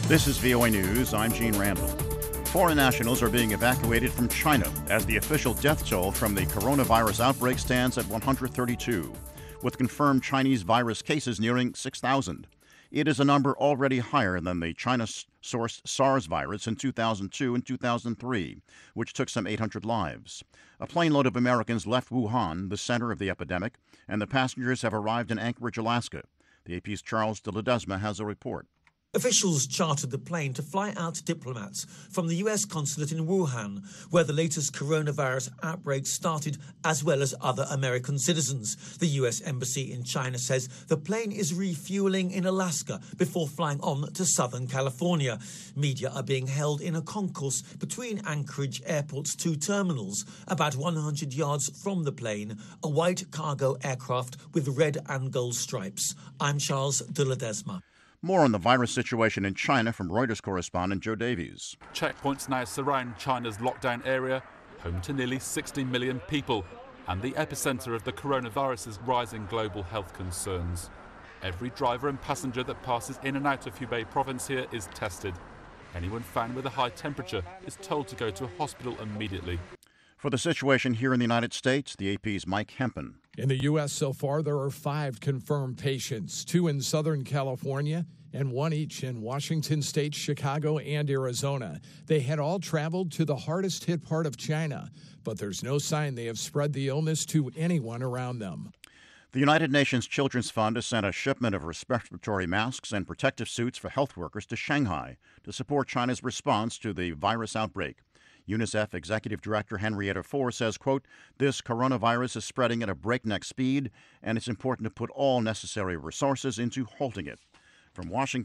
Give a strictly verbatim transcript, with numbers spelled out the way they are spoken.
This is V O A News. I'm Gene Randall. Foreign nationals are being evacuated from China as the official death toll from the coronavirus outbreak stands at one hundred thirty-two, with confirmed Chinese virus cases nearing six thousand. It is a number already higher than the China-sourced SARS virus in two thousand two and two thousand three, which took some eight hundred lives. A plane load of Americans left Wuhan, the center of the epidemic, and the passengers have arrived in Anchorage, Alaska. The A P's Charles de Ledesma has a report. Officials chartered the plane to fly out diplomats from the U S consulate in Wuhan, where the latest coronavirus outbreak started, as well as other American citizens. The U S Embassy in China says the plane is refueling in Alaska before flying on to Southern California. Media are being held in a concourse between Anchorage Airport's two terminals, about one hundred yards from the plane, a white cargo aircraft with red and gold stripes. I'm Charles de Ledesma. More on the virus situation in China from Reuters correspondent Joe Davies. Checkpoints now surround China's lockdown area, home to nearly sixty million people, and the epicenter of the coronavirus's rising global health concerns. Every driver and passenger that passes in and out of Hubei province here is tested. Anyone found with a high temperature is told to go to a hospital immediately. For the situation here in the United States, the A P's Mike Hempen. In the U S so far, there are five confirmed patients, two in Southern California and one each in Washington State, Chicago, and Arizona. They had all traveled to the hardest hit part of China, but there's no sign they have spread the illness to anyone around them. The United Nations Children's Fund has sent a shipment of respiratory masks and protective suits for health workers to Shanghai to support China's response to the virus outbreak. UNICEF Executive Director Henrietta Fore says, quote, "This coronavirus is spreading at a breakneck speed, and it's important to put all necessary resources into halting it." From Washington,